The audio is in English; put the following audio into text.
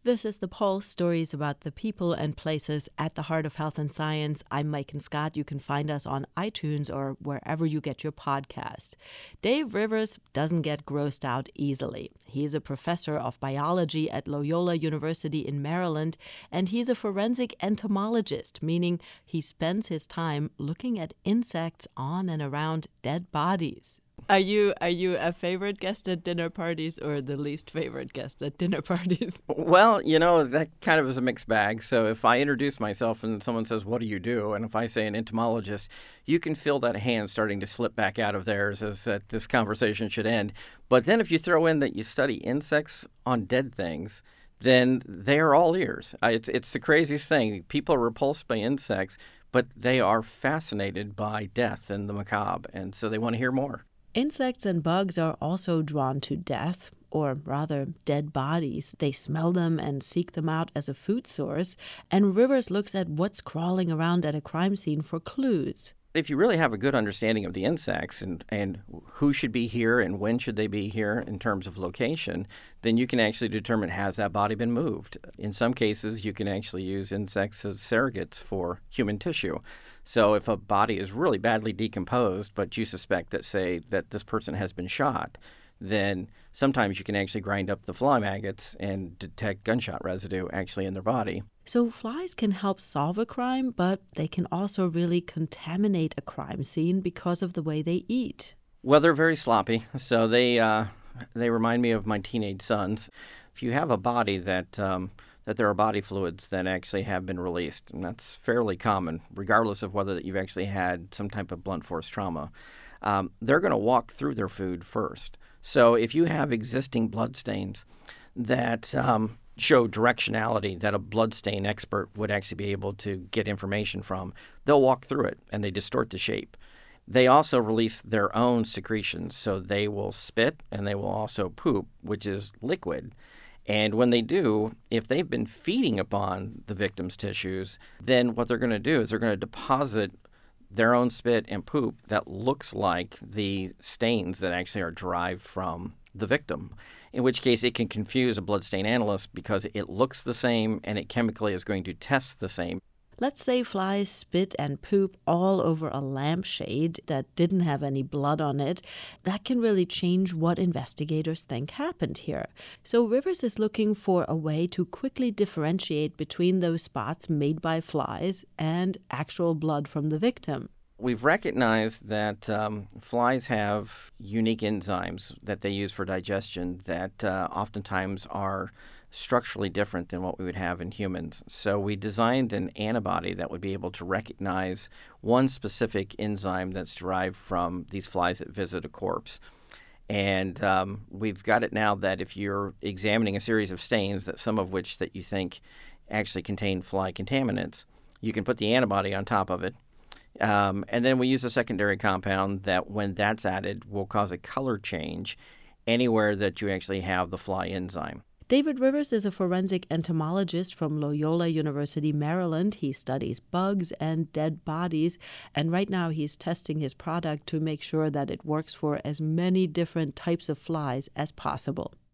This is The Pulse, stories about the people and places at the heart of health and science. I'm Maiken Scott. You can find us on iTunes or wherever you get your podcasts. Dave Rivers doesn't get grossed out easily. He is a professor of biology at Loyola University in Maryland, and he's a forensic entomologist, meaning he spends his time looking at insects on and around dead bodies. Are you a favorite guest at dinner parties or the least favorite guest at dinner parties? Well, that kind of is a mixed bag. So if I introduce myself and someone says, "What do you do?" and if I say an entomologist, you can feel that hand starting to slip back out of theirs as that this conversation should end. But then if you throw in that you study insects on dead things, then they are all ears. It's the craziest thing. People are repulsed by insects, but they are fascinated by death and the macabre, and so they want to hear more. Insects and bugs are also drawn to death, or rather dead bodies. They smell them and seek them out as a food source, and Rivers looks at what's crawling around at a crime scene for clues. If you really have a good understanding of the insects and who should be here and when should they be here in terms of location, then you can actually determine, has that body been moved? In some cases, you can actually use insects as surrogates for human tissue. So if a body is really badly decomposed, but you suspect that this person has been shot, then sometimes you can actually grind up the fly maggots and detect gunshot residue actually in their body. So flies can help solve a crime, but they can also really contaminate a crime scene because of the way they eat. Well, they're very sloppy, so they remind me of my teenage sons. If you have a body that there are body fluids that actually have been released, and that's fairly common, regardless of whether you've actually had some type of blunt force trauma, they're going to walk through their food first. So if you have existing blood stains that show directionality that a bloodstain expert would actually be able to get information from, they'll walk through it and they distort the shape. They also release their own secretions, so they will spit and they will also poop, which is liquid. And when they do, if they've been feeding upon the victim's tissues, then what they're going to do is they're going to deposit their own spit and poop that looks like the stains that actually are derived from the victim, in which case it can confuse a bloodstain analyst because it looks the same and it chemically is going to test the same. Let's say flies spit and poop all over a lampshade that didn't have any blood on it. That can really change what investigators think happened here. So Rivers is looking for a way to quickly differentiate between those spots made by flies and actual blood from the victim. We've recognized that flies have unique enzymes that they use for digestion that oftentimes are structurally different than what we would have in humans. So we designed an antibody that would be able to recognize one specific enzyme that's derived from these flies that visit a corpse. And we've got it now that if you're examining a series of stains, that some of which that you think actually contain fly contaminants, you can put the antibody on top of it. And then we use a secondary compound that when that's added will cause a color change anywhere that you actually have the fly enzyme. David Rivers is a forensic entomologist from Loyola University, Maryland. He studies bugs and dead bodies, and right now he's testing his product to make sure that it works for as many different types of flies as possible.